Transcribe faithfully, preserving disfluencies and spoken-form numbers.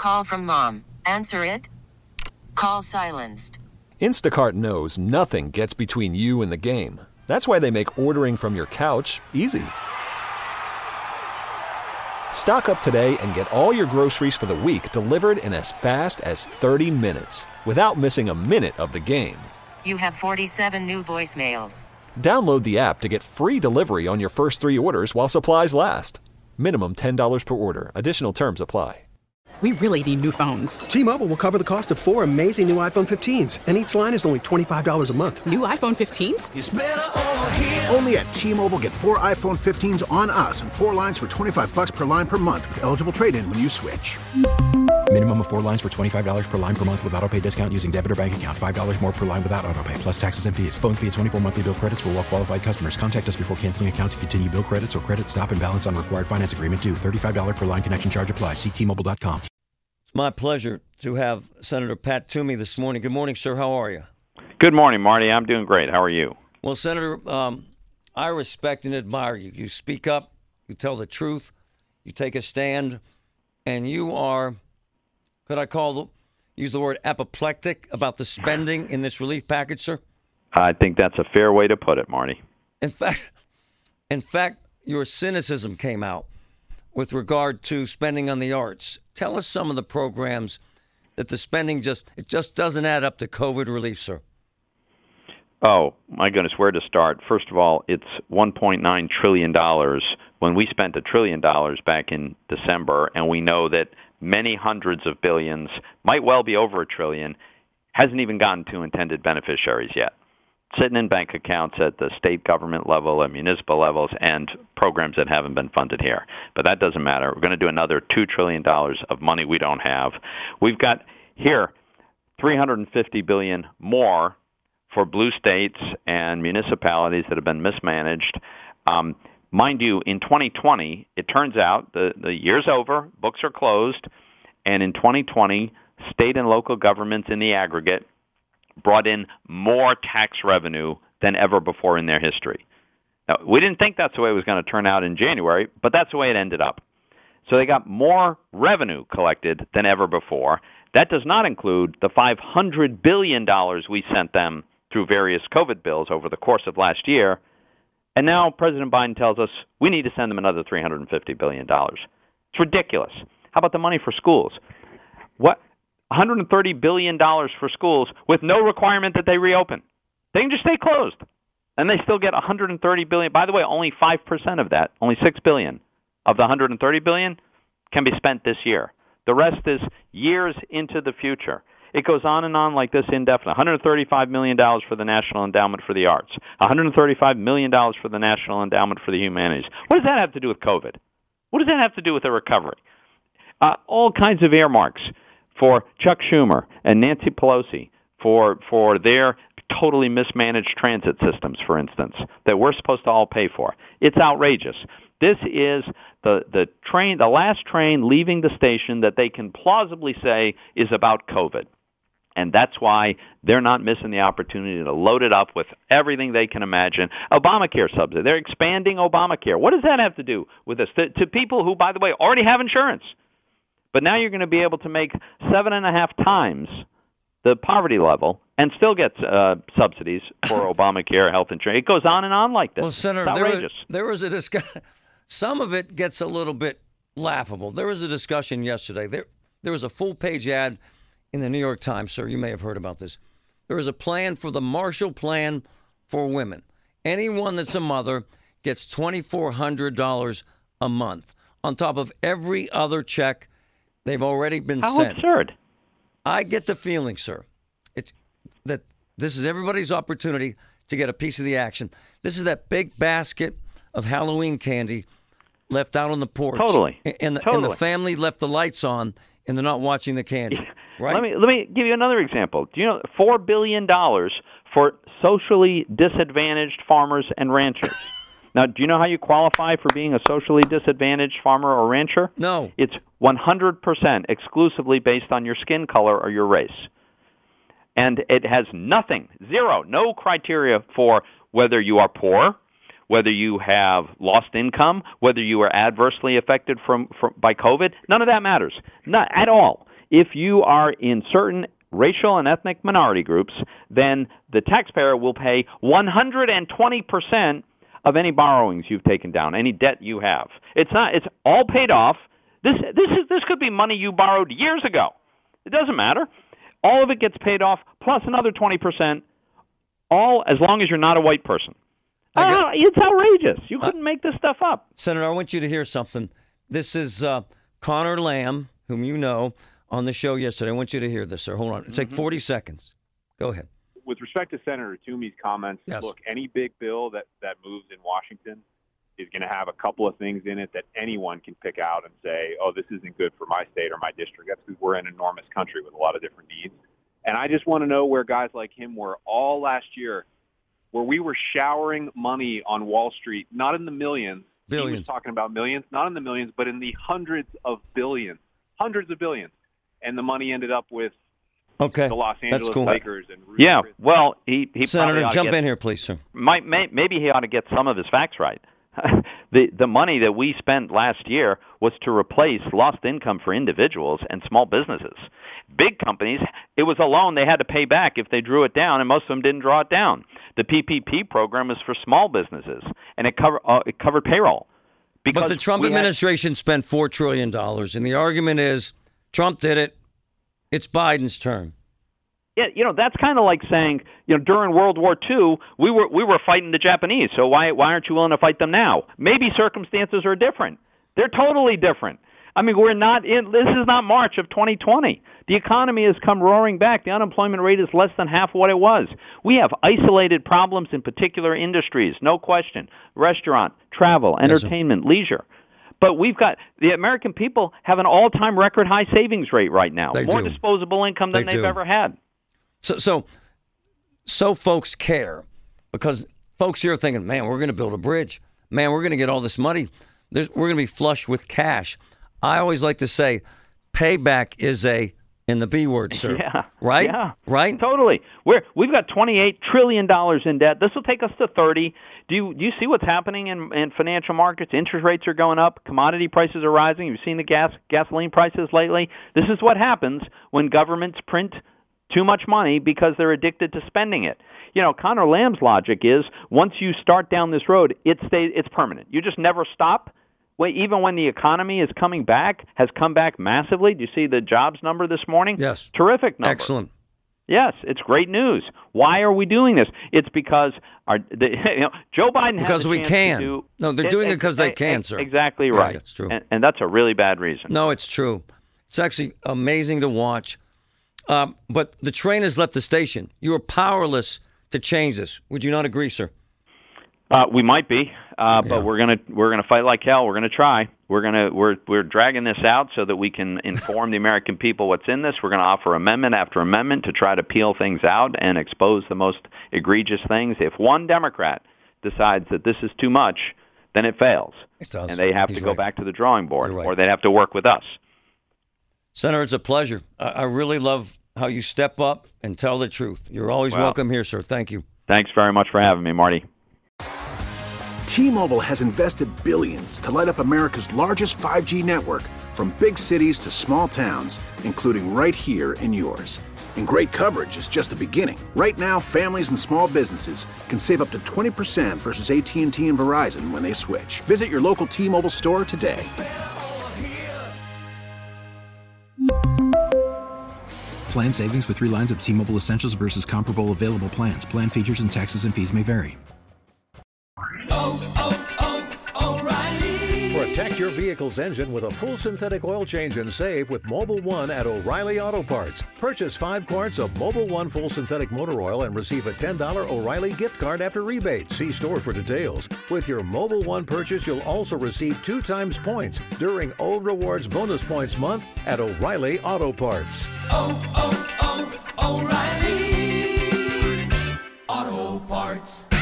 call from mom. Answer it. Call silenced. Instacart knows nothing gets between you and the game. That's why they make ordering from your couch easy. Stock up today and get all your groceries for the week delivered in as fast as thirty minutes without missing a minute of the game. You have forty-seven new voicemails. Download the app to get free delivery on your first three orders while supplies last. Minimum ten dollars per order. Additional terms apply. We really need new phones. T-Mobile will cover the cost of four amazing new iPhone fifteens, and each line is only twenty-five dollars a month. New iPhone fifteens? It's better over here. Only at T-Mobile, get four iPhone fifteens on us and four lines for twenty-five bucks per line per month with eligible trade-in when you switch. Minimum of four lines for twenty-five dollars per line per month with autopay discount using debit or bank account. five dollars more per line without autopay, plus taxes and fees. Phone fee at twenty-four monthly bill credits for well-qualified customers. Contact us before canceling account to continue bill credits or credit stop and balance on required finance agreement due. thirty-five dollars per line connection charge applies. See T Mobile dot com. It's my pleasure to have Senator Pat Toomey this morning. Good morning, sir. How are you? Good morning, Marty. I'm doing great. How are you? Well, Senator, um, I respect and admire you. You speak up. You tell the truth. You take a stand. And you are, could I call the, use the word apoplectic about the spending in this relief package, sir? I think that's a fair way to put it, Marty. In fact, in fact, your cynicism came out with regard to spending on the arts. Tell us some of the programs that the spending just, it just doesn't add up to COVID relief, sir. Oh, my goodness, where to start? First of all, it's one point nine trillion dollars when we spent a trillion dollars back in December, and we know that many hundreds of billions, might well be over a trillion, hasn't even gotten to intended beneficiaries yet. Sitting in bank accounts at the state government level and municipal levels and programs that haven't been funded here. But that doesn't matter. We're going to do another two trillion dollars of money we don't have. We've got here three hundred fifty billion dollars more for blue states and municipalities that have been mismanaged. Um, mind you, in twenty twenty, it turns out the, the year's over, books are closed, and in twenty twenty, state and local governments in the aggregate brought in more tax revenue than ever before in their history. Now, we didn't think that's the way it was going to turn out in January, but that's the way it ended up. So they got more revenue collected than ever before. That does not include the five hundred billion dollars we sent them through various COVID bills over the course of last year. And now President Biden tells us we need to send them another three hundred fifty billion dollars. It's ridiculous. How about the money for schools? What? one hundred thirty billion dollars for schools with no requirement that they reopen. They can just stay closed, and they still get one hundred thirty billion dollars. By the way, only five percent of that, only six billion dollars of the one hundred thirty billion dollars can be spent this year. The rest is years into the future. It goes on and on like this indefinitely. one hundred thirty-five million dollars for the National Endowment for the Arts, one hundred thirty-five million dollars for the National Endowment for the Humanities. What does that have to do with COVID? What does that have to do with the recovery? Uh, all kinds of earmarks for Chuck Schumer and Nancy Pelosi for for their totally mismanaged transit systems, for instance, that we're supposed to all pay for. It's outrageous. This is the, the train, the last train leaving the station that they can plausibly say is about COVID. And that's why they're not missing the opportunity to load it up with everything they can imagine. Obamacare subsidy. They're expanding Obamacare. What does that have to do with this? To, to people who, by the way, already have insurance. But now you're going to be able to make seven and a half times the poverty level and still get uh, subsidies for Obamacare, health insurance. It goes on and on like this. Well, Senator, it's outrageous. There was, there was a discussion. Some of it gets a little bit laughable. There was a discussion yesterday. There, there was a full-page ad in the New York Times, sir. You may have heard about this. There was a plan for the Marshall Plan for women. Anyone that's a mother gets two thousand four hundred dollars a month on top of every other check they've already been How sent. How absurd. I get the feeling, sir, it, that this is everybody's opportunity to get a piece of the action. This is that big basket of Halloween candy left out on the porch. Totally. And the, totally. and the family left the lights on, and they're not watching the candy. Right? Let me let me give you another example. Do you know four billion dollars for socially disadvantaged farmers and ranchers? Now, do you know how you qualify for being a socially disadvantaged farmer or rancher? No. It's one hundred percent exclusively based on your skin color or your race. And it has nothing, zero, no criteria for whether you are poor, whether you have lost income, whether you are adversely affected from, from by COVID. None of that matters. Not at all. if you are in certain racial and ethnic minority groups, then the taxpayer will pay one hundred twenty percent of any borrowings you've taken down, any debt you have. It's not. It's all paid off. This this is this could be money you borrowed years ago. It doesn't matter. All of it gets paid off, plus another twenty percent, all as long as you're not a white person. Uh, it's outrageous. You couldn't uh, make this stuff up. Senator, I want you to hear something. This is uh, Connor Lamb, whom you know, on the show yesterday. I want you to hear this, sir. Hold on. Take mm-hmm. forty seconds. Go ahead. With respect to Senator Toomey's comments, yes. look, any big bill that, that moves in Washington is going to have a couple of things in it that anyone can pick out and say, oh, this isn't good for my state or my district. That's because we're an enormous country with a lot of different needs. And I just want to know where guys like him were all last year, where we were showering money on Wall Street, not in the millions. Billions. He was talking about millions, not in the millions, but in the hundreds of billions, hundreds of billions. And the money ended up with okay. the Los Angeles That's cool. Lakers. And Rudy yeah, Chris. well, he, he Senator, probably jump get, in here, please, sir. Might, may, maybe he ought to get some of his facts right. the the money that we spent last year was to replace lost income for individuals and small businesses. Big companies, it was a loan they had to pay back if they drew it down, and most of them didn't draw it down. The P P P program is for small businesses, and it cover uh, it covered payroll. Because but the Trump administration had, spent four trillion dollars, and the argument is Trump did it. It's Biden's turn. Yeah, you know, that's kind of like saying, you know, during World War Two, we were we were fighting the Japanese, so why why aren't you willing to fight them now? Maybe circumstances are different. They're totally different. I mean, we're not in, this is not March of twenty twenty. The economy has come roaring back. The unemployment rate is less than half what it was. We have isolated problems in particular industries, no question. Restaurant, travel, entertainment, yes, leisure. But we've got, the American people have an all-time record high savings rate right now. They More do. disposable income than they they've do. ever had. So, so, so folks care because folks here are thinking, man, we're going to build a bridge. Man, we're going to get all this money. There's, we're going to be flush with cash. I always like to say payback is a, in the B word, sir. Yeah. Right? Yeah. Right? Totally. We're, we've got twenty-eight trillion dollars in debt. This will take us to thirty. Do you, do you see what's happening in, in financial markets? Interest rates are going up. Commodity prices are rising. You've seen the gas gasoline prices lately. This is what happens when governments print too much money because they're addicted to spending it. You know, Connor Lamb's logic is once you start down this road, it stays, it's permanent. You just never stop. Well, even when the economy is coming back, has come back massively. Do you see the jobs number this morning? Yes. Terrific number. Excellent. Yes, it's great news. Why are we doing this? It's because our, the, you know, Joe Biden because has a we chance can. to do, no, they're it, doing it, it because they can, sir. Exactly yeah, right. That's true. And, and that's a really bad reason. No, it's true. It's actually amazing to watch. Um, but the train has left the station. You are powerless to change this. Would you not agree, sir? Uh, we might be, uh, yeah. but we're gonna we're gonna fight like hell. We're gonna try. We're gonna we're we're dragging this out so that we can inform the American people what's in this. We're gonna offer amendment after amendment to try to peel things out and expose the most egregious things. If one Democrat decides that this is too much, then it fails, it does. and they have He's to go right. back to the drawing board, right. or they have to work with us. Senator, it's a pleasure. I, I really love how you step up and tell the truth. You're always well, welcome here, sir. Thank you. Thanks very much for having me, Marty. T-Mobile has invested billions to light up America's largest five G network, from big cities to small towns, including right here in yours. And great coverage is just the beginning. Right now, families and small businesses can save up to twenty percent versus A T and T and Verizon when they switch. Visit your local T-Mobile store today. Plan savings with three lines of T-Mobile Essentials versus comparable available plans. Plan features and taxes and fees may vary. Protect your vehicle's engine with a full synthetic oil change and save with Mobil one at O'Reilly Auto Parts. Purchase five quarts of Mobil one full synthetic motor oil and receive a ten dollars O'Reilly gift card after rebate. See store for details. With your Mobil one purchase, you'll also receive two times points during O Rewards Bonus Points Month at O'Reilly Auto Parts. Oh, oh, oh, O'Reilly Auto Parts.